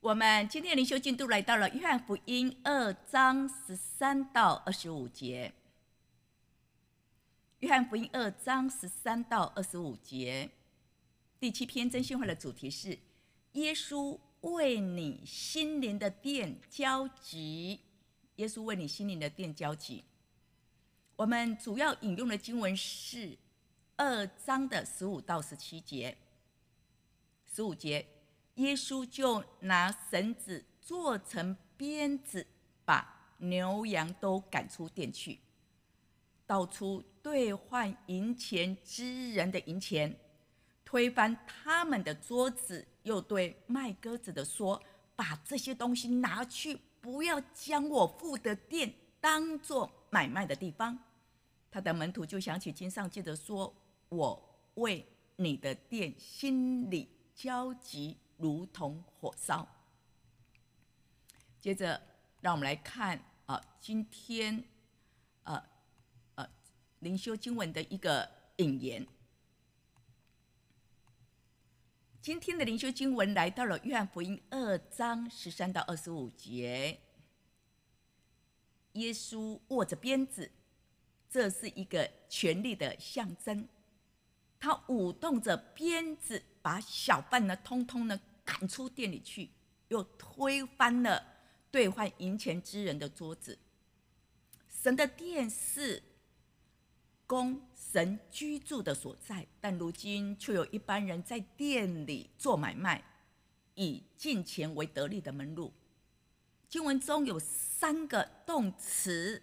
我们今天的灵修进度来到了约翰福音2章13到25节。约翰福音2章13到25节，第7篇真心话的主题是耶稣为你心灵的殿交集。耶稣为你心灵的殿交集。我们主要引用的经文是2章的15到17节。15节，耶稣就拿绳子做成鞭子，把牛羊都赶出殿去，倒出兑换银钱之人的银钱，推翻他们的桌子，又对卖鸽子的说：把这些东西拿去，不要将我父的殿当作买卖的地方。他的门徒就想起经上记着说：我为你的殿心里焦急，如同火烧。接着让我们来看今天灵修经文的一个引言。今天的灵修经文来到了约翰福音2章13到25节。耶稣握着鞭子，这是一个权力的象征。他舞动着鞭子，把小贩呢通通呢赶出店里去，又推翻了兑换银钱之人的桌子。神的殿是供神居住的所在，但如今却有一般人在店里做买卖，以金钱为得利的门路。经文中有3个动词：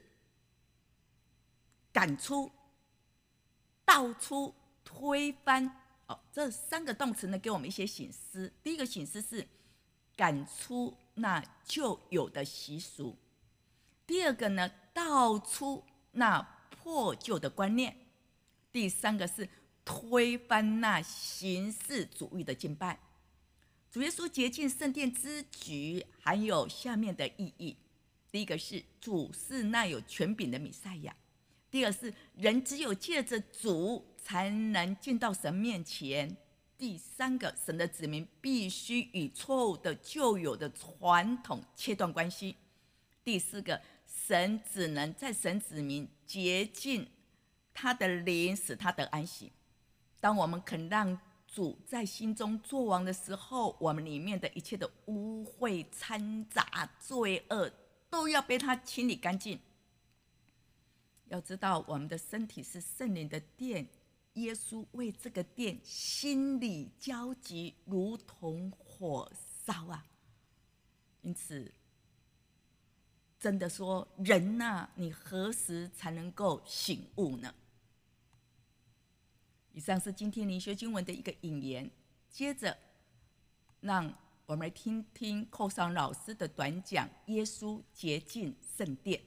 赶出、倒出、推翻。这3个动词呢，给我们一些省思。第一个省思是赶出那旧有的习俗；第二个呢，倒出那破旧的观念；第3个是推翻那形式主义的敬拜。主耶稣洁净圣殿之举含有下面的意义：第一个是主是那有权柄的弥赛亚；第二是人只有借着主才能进到神面前；第3个，神的子民必须与错误的旧有的传统切断关系；第4个，神只能在神子民洁净他的灵，使他得安息。当我们肯让主在心中作王的时候，我们里面的一切的污秽掺杂罪恶都要被他清理干净。要知道，我们的身体是圣灵的殿，耶稣为这个殿心里焦急，如同火烧啊！因此，真的说，人啊，你何时才能够醒悟呢？以上是今天灵修经文的一个引言。接着，让我们来听听寇尚老师的短讲：耶稣洁净圣殿。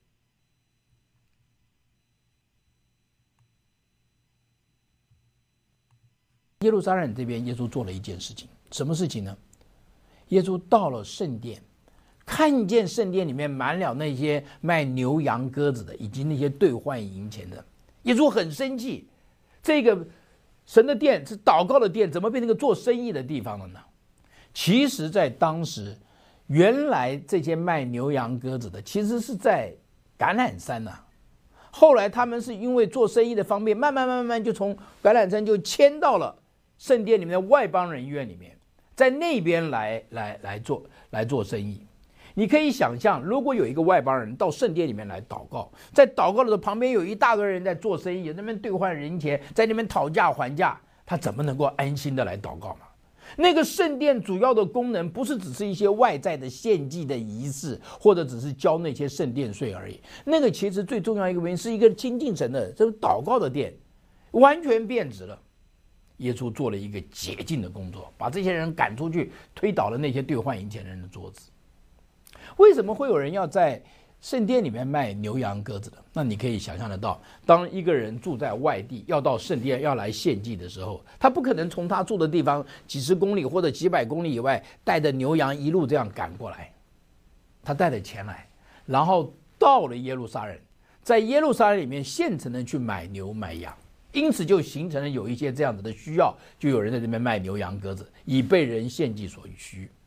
耶路撒冷这边，耶稣做了一件事情，什么事情呢？耶稣到了圣殿，看见圣殿里面满了那些卖牛羊鸽子的，以及那些兑换银钱的。耶稣很生气，这个神的殿是祷告的殿，怎么变成个做生意的地方了呢？其实在当时，原来这些卖牛羊鸽子的其实是在橄榄山啊。后来他们是因为做生意的方便，慢慢就从橄榄山就迁到了圣殿里面的外邦人院里面，在那边来做生意。你可以想象，如果有一个外邦人到圣殿里面来祷告，在祷告的时候，旁边有一大堆人在做生意，在那边兑换人钱，在那边讨价还价，他怎么能够安心的来祷告呢？那个圣殿主要的功能不是只是一些外在的献祭的仪式，或者只是交那些圣殿税而已。那个其实最重要一个原因是一个亲近神的这个祷告的殿，完全变质了。耶稣做了一个洁净的工作，把这些人赶出去，推倒了那些兑换银钱人的桌子。为什么会有人要在圣殿里面卖牛羊鸽子的？那你可以想象得到，当一个人住在外地，要到圣殿要来献祭的时候，他不可能从他住的地方几十公里或者几百公里以外带着牛羊一路这样赶过来，他带着钱来，然后到了耶路撒冷，在耶路撒冷里面现成的去买牛买羊，因此就形成了有一些这样子的需要，就有人在这边卖牛羊鸽子，以被人献祭所需。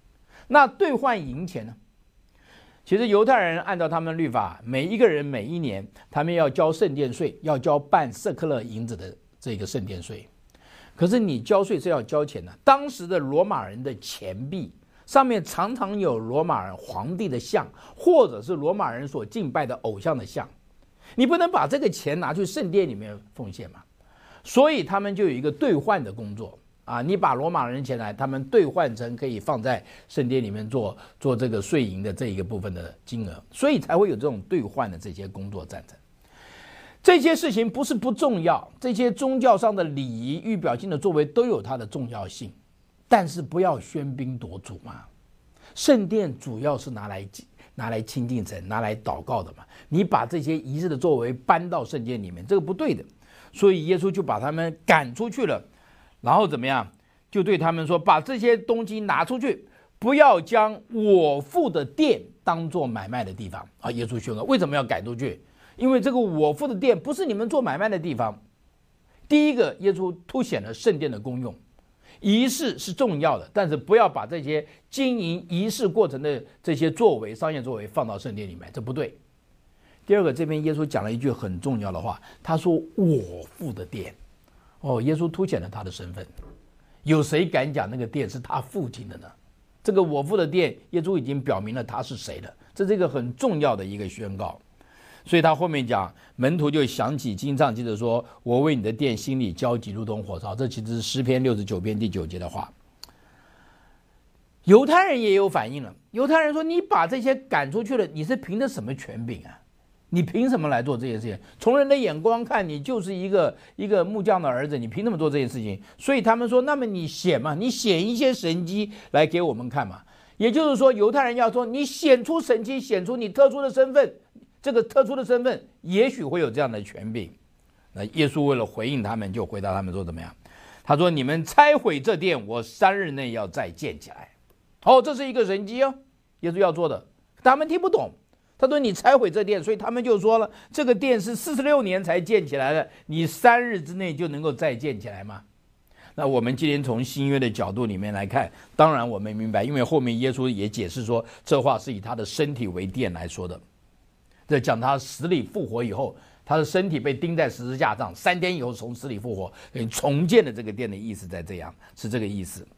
那兑换银钱呢？其实犹太人按照他们的律法，每一个人每一年他们要交圣殿税，要交半舍客勒银子的这个圣殿税。可是你交税是要交钱的。当时的罗马人的钱币上面常常有罗马人皇帝的像，或者是罗马人所敬拜的偶像的像，你不能把这个钱拿去圣殿里面奉献嘛。所以他们就有一个兑换的工作啊，你把罗马人钱来，他们兑换成可以放在圣殿里面做这个税银的这一个部分的金额，所以才会有这种兑换的这些工作赞成。这些事情不是不重要，这些宗教上的礼仪、预表性的作为都有它的重要性，但是不要喧宾夺主嘛。圣殿主要是拿来亲近神、拿来祷告的嘛，你把这些仪式的作为搬到圣殿里面，这个不对的。所以耶稣就把他们赶出去了，然后怎么样？就对他们说：把这些东西拿出去，不要将我父的殿当作买卖的地方啊！耶稣宣告，为什么要赶出去？因为这个我父的殿不是你们做买卖的地方。第一个，耶稣凸显了圣殿的功用，仪式是重要的，但是不要把这些经营仪式过程的这些作为、商业作为放到圣殿里面，这不对。第二个，这边耶稣讲了一句很重要的话，他说：我父的殿。哦，耶稣凸显了他的身份。有谁敢讲那个殿是他父亲的呢？这个我父的殿，耶稣已经表明了他是谁了，这是一个很重要的一个宣告。所以他后面讲，门徒就想起经上记着说：我为你的殿心里焦急如同火烧。这其实是诗篇69篇第9节的话。犹太人也有反应了，犹太人说：你把这些赶出去了，你是凭着什么权柄啊？你凭什么来做这件事情？从人的眼光看，你就是一个木匠的儿子，你凭什么做这件事情？所以他们说：那么你显嘛，你显一些神迹来给我们看嘛。也就是说，犹太人要说你显出神迹，显出你特殊的身份，这个特殊的身份也许会有这样的权柄。那耶稣为了回应他们，就回答他们说怎么样？他说：你们拆毁这殿，我3日内要再建起来。哦，这是一个神迹哦，耶稣要做的，他们听不懂。他说：你拆毁这殿，所以他们就说了，这个殿是46年才建起来的，你3日之内就能够再建起来吗？那我们今天从新约的角度里面来看，当然我们明白，因为后面耶稣也解释说，这话是以他的身体为殿来说的。这讲他死里复活以后，他的身体被钉在十字架上，3天以后从死里复活，重建了这个殿的意思在这样，是这个意思。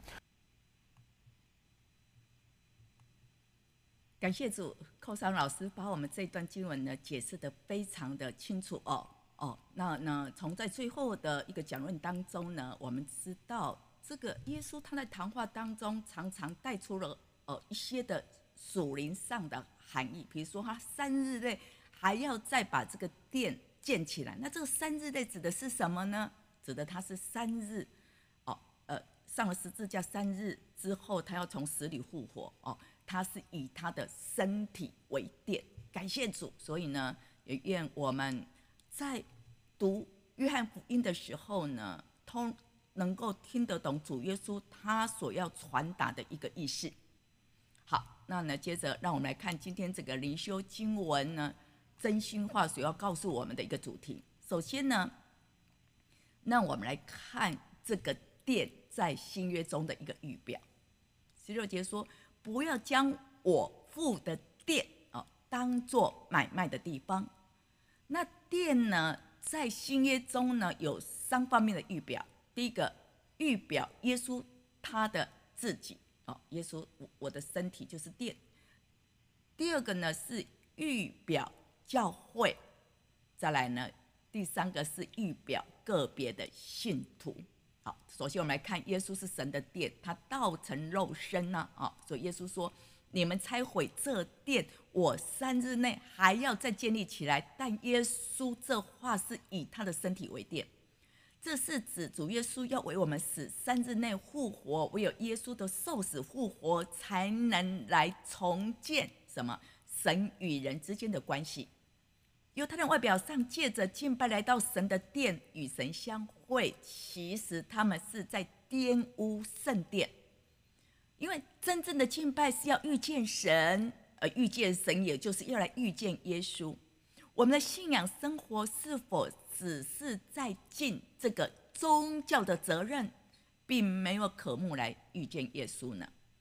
感谢主，寇桑老师把我们这段经文呢解释得非常的清楚那从在最后的一个讲论当中呢，我们知道这个耶稣他在谈话当中常常带出了一些的属灵上的含义，比如说他3日内还要再把这个殿建起来，那这个3日内指的是什么呢？指的他是3日上了十字架3日之后，他要从死里复活他是以他的身体为殿，感谢主。所以呢，也愿我们在读约翰福音的时候呢，都能够听得懂主耶稣他所要传达的一个意思。好，那呢，接着让我们来看今天这个灵修经文呢，真心话所要告诉我们的一个主题。首先呢，让我们来看这个殿在新约中的一个预表。16节说：不要将我父的殿当作买卖的地方。那殿呢，在新约中呢有3方面的预表。第一个，预表耶稣他的自己耶稣我的身体就是殿。第二个呢是预表教会。再来呢，第3个是预表个别的信徒。好，首先我们来看耶稣是神的殿，他道成肉身所以耶稣说：你们拆毁这殿，我3日内还要再建立起来。但耶稣这话是以他的身体为殿，这是指主耶稣要为我们死，3日内复活。唯有耶稣的受死复活，才能来重建什么？神与人之间的关系。犹太人外表上借着敬拜来到神的殿与神相会，其实他们是在玷污圣殿。因为真正的敬拜是要遇见神，而遇见神也就是要来遇见耶稣。我们的信仰生活是否只是在尽这个宗教的责任，并没有渴慕来遇见耶稣呢？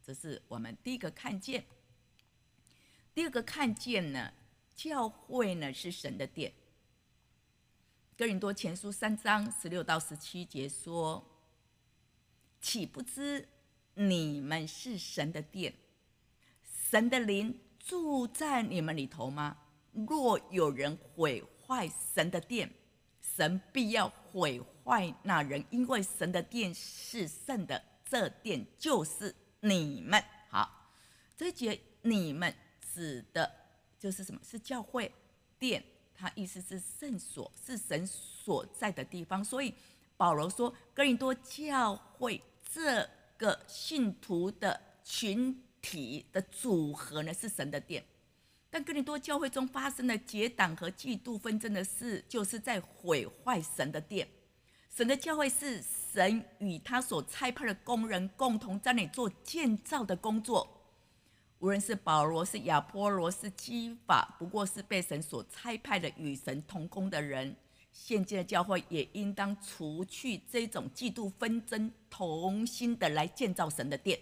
这是我们第一个看见。第二个看见呢，教会呢是神的殿。哥林多前书3章16到17节说：岂不知你们是神的殿，神的灵住在你们里头吗？若有人毁坏神的殿，神必要毁坏那人，因为神的殿是圣的，这殿就是你们。好，这一节你们指的就是什么？是教会殿，它意思是圣所，是神所在的地方。所以保罗说，哥林多教会这个信徒的群体的组合呢，是神的殿。但哥林多教会中发生的结党和嫉妒纷争的事，就是在毁坏神的殿。神的教会是神与他所差派的工人共同在那里做建造的工作。无论是保罗、是亚波罗、是基法，不过是被神所差派的与神同工的人。现今的教会也应当除去这种嫉妒纷争，同心的来建造神的殿。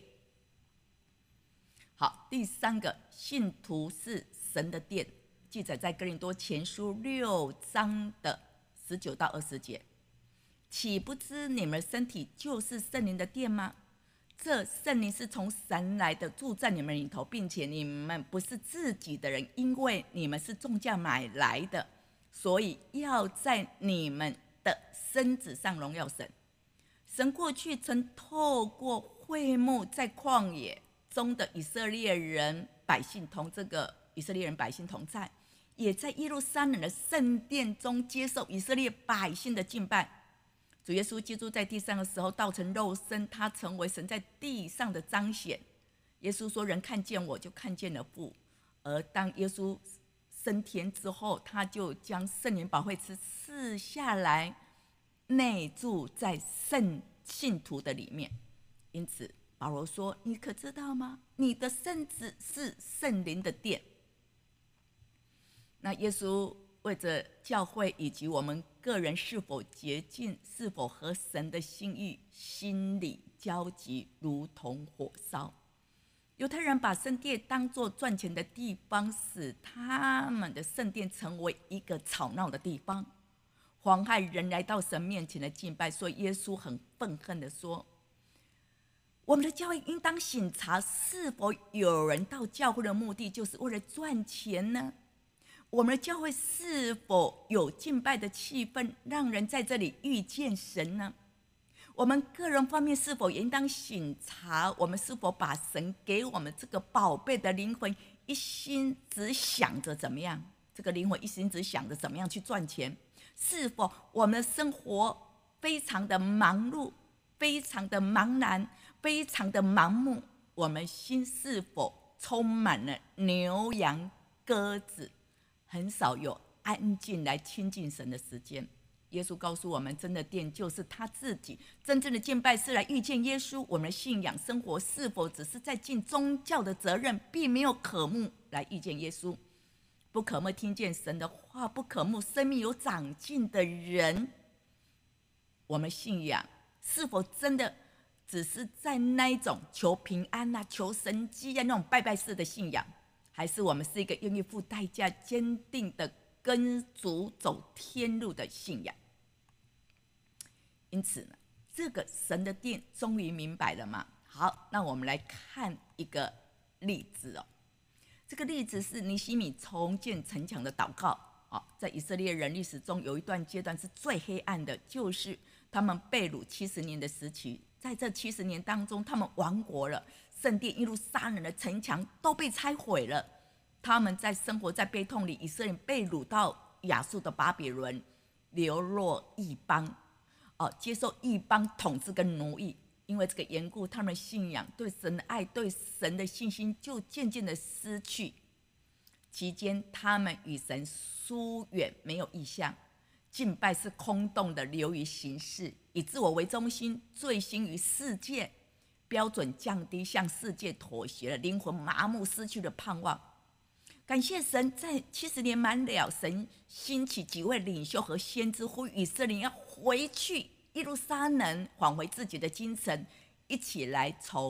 好，第三个，信徒是神的殿，记载在哥林多前书6章的19到20节。岂不知你们身体就是圣灵的殿吗？这圣灵是从神来的，住在你们里头，并且你们不是自己的人，因为你们是重价买来的，所以要在你们的身子上荣耀神。神过去曾透过会幕在旷野中的以色列人百姓同在，也在耶路撒冷的圣殿中接受以色列百姓的敬拜。主耶稣基督在地上的时候道成肉身，他成为神在地上的彰显。耶稣说，人看见我就看见了父。而当耶稣升天之后，他就将圣灵保惠师赐下来，内住在信徒的里面。因此保罗说，你可知道吗？你的身子是圣灵的殿。那耶稣为着教会以及我们个人是否洁净，是否合神的心意，心里焦急如同火烧。犹太人把圣殿当作赚钱的地方，使他们的圣殿成为一个吵闹的地方，妨害人来到神面前的敬拜。所以耶稣很愤恨地说，我们的教会应当省察，是否有人到教会的目的就是为了赚钱呢？我们的教会是否有敬拜的气氛，让人在这里遇见神呢？我们个人方面是否也应当省察，我们是否把神给我们这个宝贝的灵魂一心只想着怎么样，这个灵魂一心只想着怎么样去赚钱？是否我们的生活非常的忙碌，非常的茫然，非常的盲目？我们心是否充满了牛羊鸽子，很少有安静来亲近神的时间？耶稣告诉我们，真的殿就是他自己，真正的敬拜是来遇见耶稣。我们的信仰生活是否只是在尽宗教的责任，并没有渴慕来遇见耶稣？不渴慕听见神的话，不渴慕生命有长进的人，我们信仰是否真的只是在那一种求平安啊、求神迹啊那种拜拜式的信仰，还是我们是一个愿意付代价、坚定的跟主走天路的信仰？因此呢，这个神的殿终于明白了吗？好，那我们来看一个例子哦。这个例子是尼希米重建城墙的祷告。在以色列人历史中有一段阶段是最黑暗的，就是他们被掳70年的时期。在这70年当中，他们亡国了，圣殿耶路撒冷的城墙都被拆毁了。他们在生活在悲痛里，以色列人被掳到亚述的巴比伦，流落异邦，接受异邦统治跟奴役。因为这个缘故，他们的信仰、对神的爱、对神的信心就渐渐的失去。期间，他们与神疏远，没有意向，敬拜是空洞的，流于形式，以自我为中心，醉心于世界，标准降低，向世界妥协了，灵魂麻木，失去了盼望。感谢神，在70年满了，神兴起几位领袖和先知，呼吁以色列要回去耶路撒冷，返回自己的精神，一起来重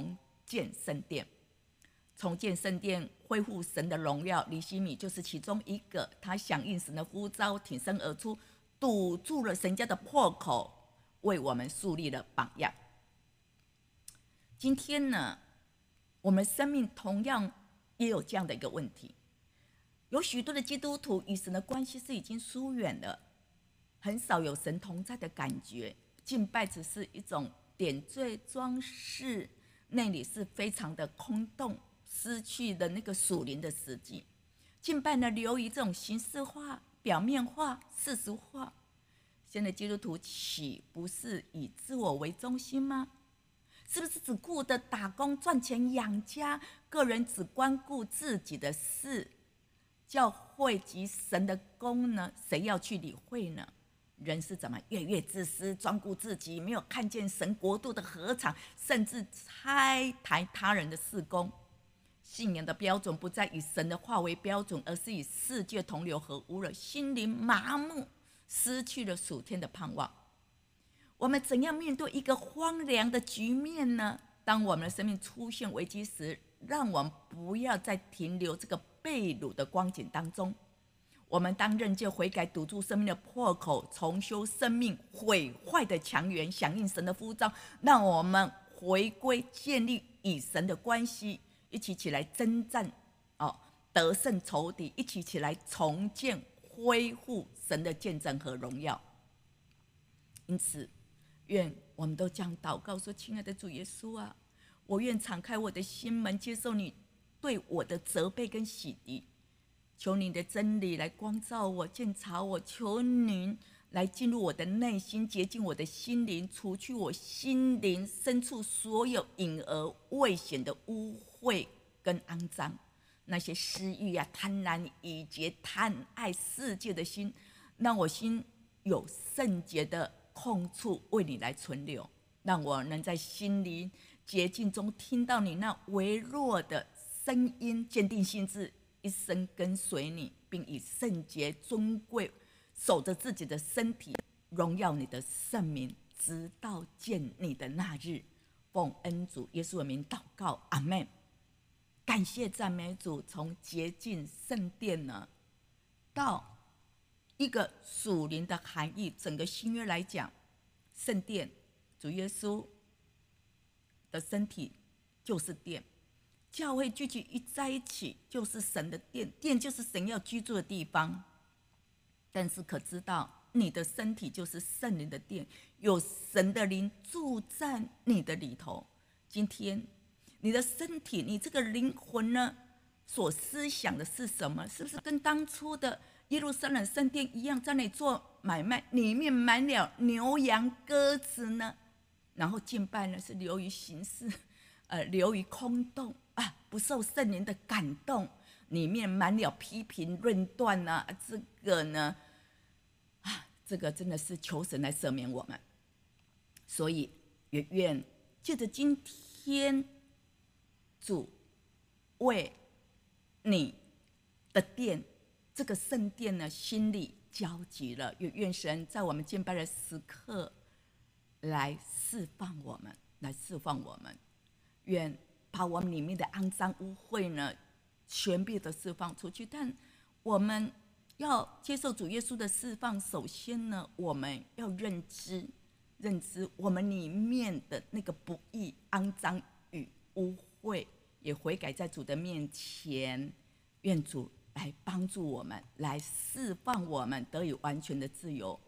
建圣殿。重建圣殿，恢复神的荣耀，尼希米就是其中一个。他响应神的呼召，挺身而出，堵住了神家的破口，为我们树立了榜样。今天呢，我们生命同样也有这样的一个问题，有许多的基督徒与神的关系是已经疏远了，很少有神同在的感觉，敬拜只是一种点缀装饰，内里是非常的空洞，失去了那个属灵的实际。敬拜呢，流于这种形式化、表面化、世俗化。现在基督徒岂不是以自我为中心吗？是不是只顾着打工赚钱养家，个人只关顾自己的事？教会及神的工呢，谁要去理会呢？人是怎么越来越自私，专顾自己，没有看见神国度的禾场，甚至拆台他人的事工。信仰的标准不再以神的话为标准，而是以世界同流合污了，心灵麻木，失去了属天的盼望。我们怎样面对一个荒凉的局面呢？当我们的生命出现危机时，让我们不要再停留这个被掳的光景当中。我们当认罪悔改，堵住生命的破口，重修生命毁坏的强源，响应神的呼召，让我们回归建立与神的关系，一起起来征战，得胜仇敌，一起起来重建恢复神的见证和荣耀。因此愿我们都这样祷告说，亲爱的主耶稣啊，我愿敞开我的心门，接受你对我的责备跟洗涤，求你的真理来光照我，鉴察我，求您来进入我的内心，洁净我的心灵，除去我心灵深处所有隐而未显的污秽跟肮脏，那些私欲啊、贪婪、以及贪爱世界的心，让我心有圣洁的空处为你来存留，让我能在心灵洁净中听到你那微弱的声音，坚定心志，一生跟随你，并以圣洁尊贵守着自己的身体，荣耀你的圣名，直到见你的那日。奉恩主耶稣的名祷告，阿们。感谢赞美主，从洁净圣殿呢，到一个属灵的含义。整个新约来讲，圣殿，主耶稣的身体就是殿，教会聚集在一起就是神的殿，殿就是神要居住的地方。但是可知道，你的身体就是圣灵的殿，有神的灵住在你的里头。今天你的身体，你这个灵魂呢，所思想的是什么？是不是跟当初的耶路撒冷圣殿一样，在那里做买卖，里面满了牛羊鸽子呢？然后敬拜呢，是流于形式，流于空洞啊，不受圣灵的感动，里面满了批评论断啊，这个呢，这个真的是求神来赦免我们。所以也愿借着今天主为你的殿，这个圣殿呢，心里焦急了，也愿神在我们敬拜的时刻来释放我们，来释放我们。愿把我们里面的肮脏污秽呢，全部的释放出去。但我们要接受主耶稣的释放，首先呢，我们要认知我们里面的那个不义、肮脏与污秽，也悔改在主的面前。愿主来帮助我们，来释放我们，得以完全的自由，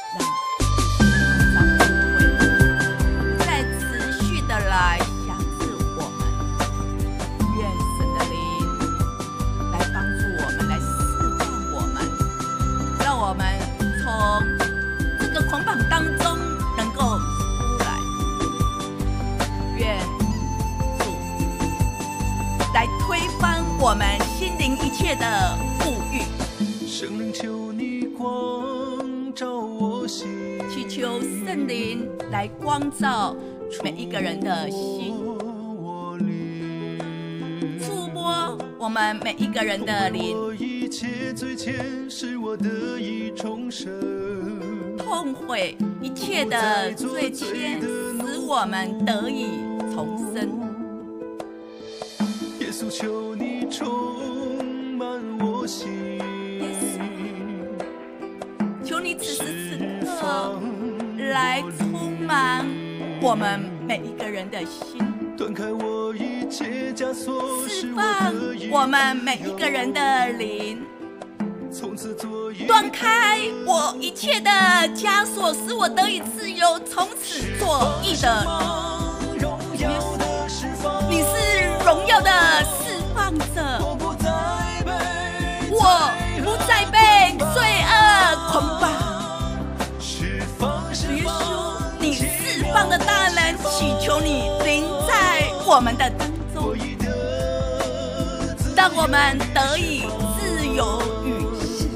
让再持续的来辖制我们。愿神的灵来帮助我们，来释放我们，让我们从这个捆绑当中能够出来。愿主来推翻我们心灵一切的富裕。 圣灵，求你光照我心， 祈求圣灵来光照每一个人的心，触摸我们每一个人的灵， 一切罪愆使我得以重生， 痛悔一切的罪愆使我们得以重生。 稣，求你充满我心。 耶稣，求你此时此刻来充满我们每一个人的心， 断开我一切枷锁， 释放我们每一个人的灵， 从此做一断开我一切的枷锁，使我得以自由，从此做义的。 荣耀的释放， 你是荣耀的释放者， 我不再被罪恶捆绑。 释放， 主耶稣，你释放的大能，祈求你临在我们的当中，让我们得以自由与释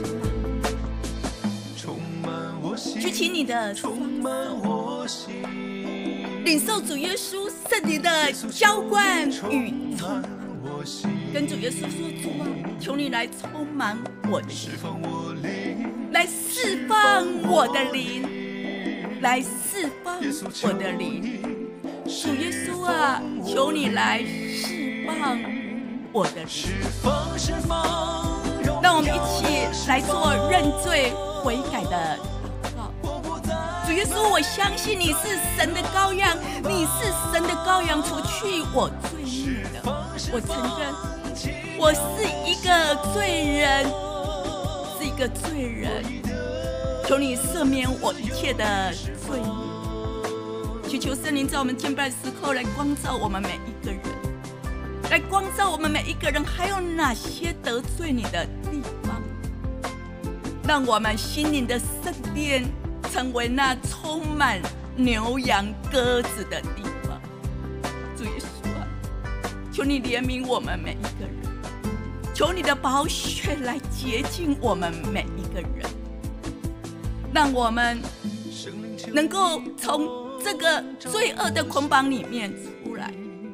放。举起你的双手，领受主耶稣圣灵的浇灌与充满，跟主耶稣说：主啊，求你来充满我的心，来释放我的灵，来释放我的灵。主耶稣啊，求你来释放我的灵。让我们一起来做认罪悔改的祷告。主耶稣，我相信你是神的羔羊，你是神的羔羊，除去我罪孽的。我承认我是一个罪人，是一个罪人，求你赦免我一切的罪孽。祈求圣灵在我们敬拜时刻来光照我们每一个人，来光照我们每一个人还有哪些得罪你的地方，让我们心灵的圣殿成为那充满牛羊鸽子的地方。主耶稣啊，求你怜悯我们每一个人，求你的宝血来洁净我们每一个人，让我们能够从这个罪恶的捆绑里面出来。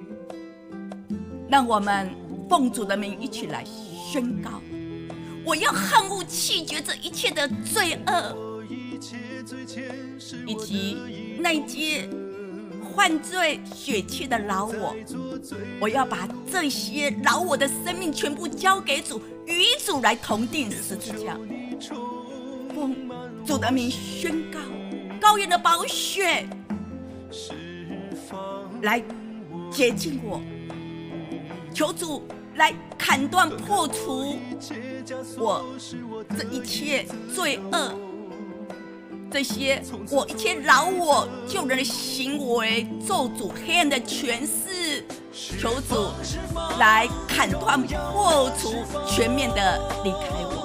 让我们奉主的名一起来宣告：我要恨恶弃绝这一切的罪恶，以及那些犯罪血气的老我。我要把这些老我的生命全部交给主，与主来同定十字架。奉主的名宣告，羔羊的宝血来洁净我，求主来砍断破除我这一切罪恶，这些我一切老我旧人的行为，咒诅黑暗的权势，求主来砍断破除，全面的离开我。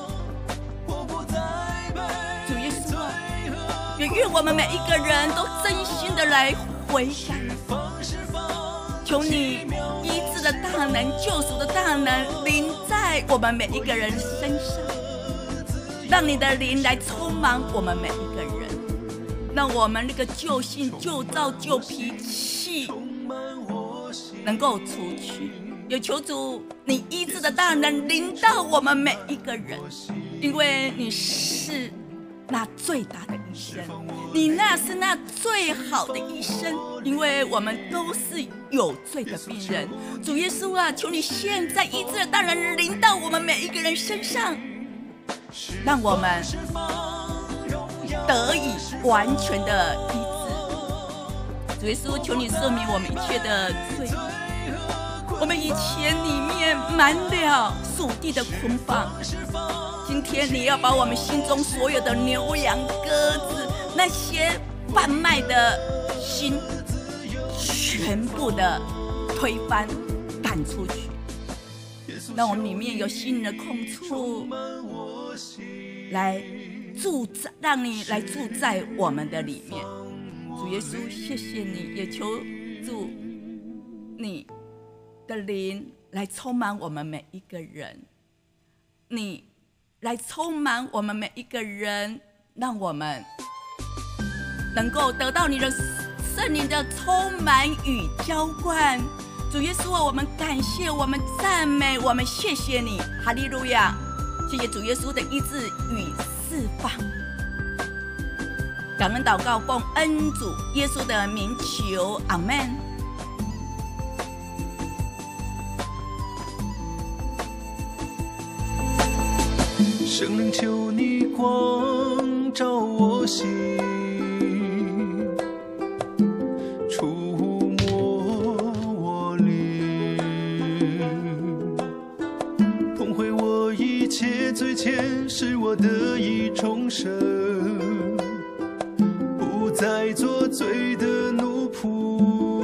主耶稣啊，也愿我们每一个人都真心的来悔改，求你医治的大能、救赎的大能临在我们每一个人身上，让你的灵来充满我们每一个人，让我们那个旧性、旧造、旧脾气能够除去。有求主你医治的大能临到我们每一个人，因为你是那最大的医生，你那是那最好的医生，因为我们都是有罪的病人。主耶稣啊，求你现在医治的大能临到我们每一个人身上，让我们得以完全的医治。主耶稣，求你赦免我们一切的罪，我们以前里面满了属地的捆绑，今天你要把我们心中所有的牛羊鸽子，那些贩卖的心，全部的推翻赶出去，让我们里面有心灵的空处来住在，让你来住在我们的里面。主耶稣，谢谢你，也求主你的灵来充满我们每一个人，你来充满我们每一个人，让我们能够得到你的圣灵的充满与浇灌。主耶稣啊，我们感谢，我们赞美，我们谢谢你，哈利路亚！谢谢主耶稣的医治与释放。感恩祷告，奉恩主耶稣的名求，阿们。 圣灵，求你光照我心，触摸我灵，捧回我一切罪愆，使我得以重生，不再做罪的奴仆。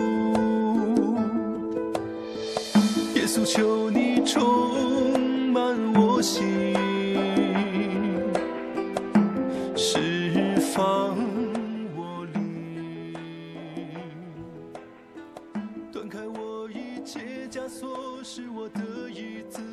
耶稣，求你充满我心，释放我灵，断开我一切枷锁，使我得以自